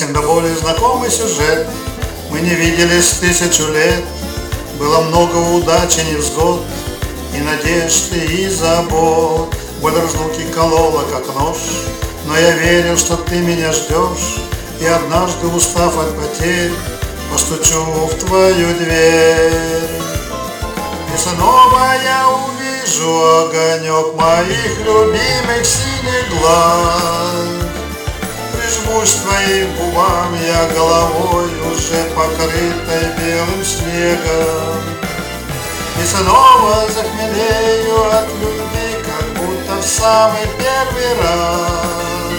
Всем до боли знакомый сюжет. Мы не виделись 1000 лет. Было много удачи, невзгод, и надежд, и забот. Боль разлуки колола, как нож, но я верил, что ты меня ждешь. И однажды, устав от потерь, постучу в твою дверь. И снова я увижу огонек моих любимых синих глаз. Прижмусь к твоим губам я головой, уже покрытой белым снегом. И снова захмелею от любви, как будто в самый первый раз.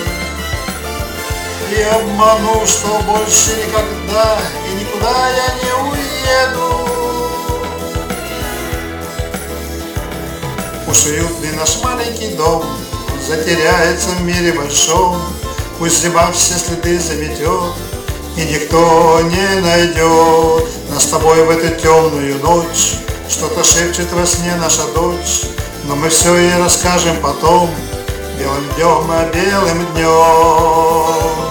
И обману, что больше никогда и никуда я не уеду. Уж уютный наш маленький дом, он затеряется в мире большом. Пусть зима все следы заметет, и никто не найдет нас с тобой в эту темную ночь. Что-то шепчет во сне наша дочь, но мы все ей расскажем потом, белым днем, а белым днем.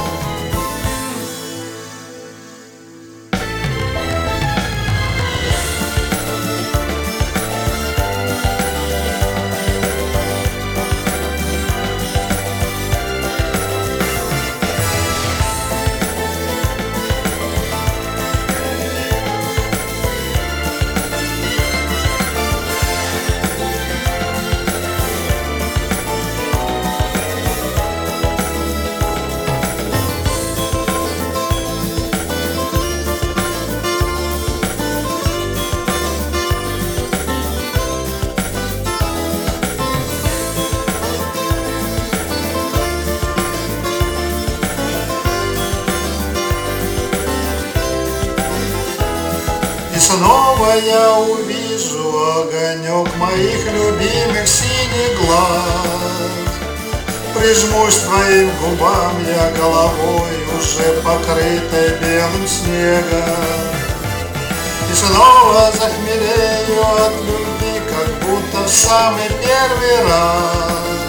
И снова я увижу огонек моих любимых синих глаз. Прижмусь к твоим губам я головой, уже покрытой белым снегом. И снова захмелею от любви, как будто в самый первый раз.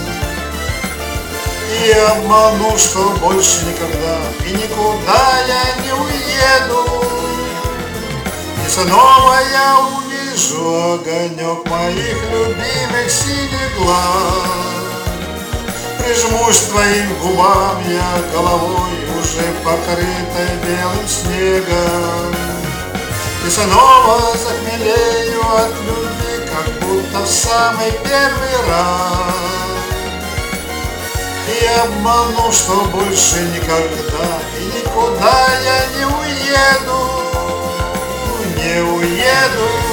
И обману, что больше никогда и никуда я не уеду. И снова я увижу огонек моих любимых синих глаз. Прижмусь к твоим губам я головой, уже покрытой белым снегом. И снова захмелею от любви, как будто в самый первый раз. И обману, что больше никогда и никуда я не уеду. Не уеду.